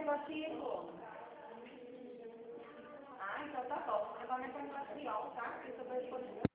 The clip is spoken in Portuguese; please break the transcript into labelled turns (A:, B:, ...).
A: negócio. Ah, então tá bom. Eu vou meter um negócio, tá? Eu tô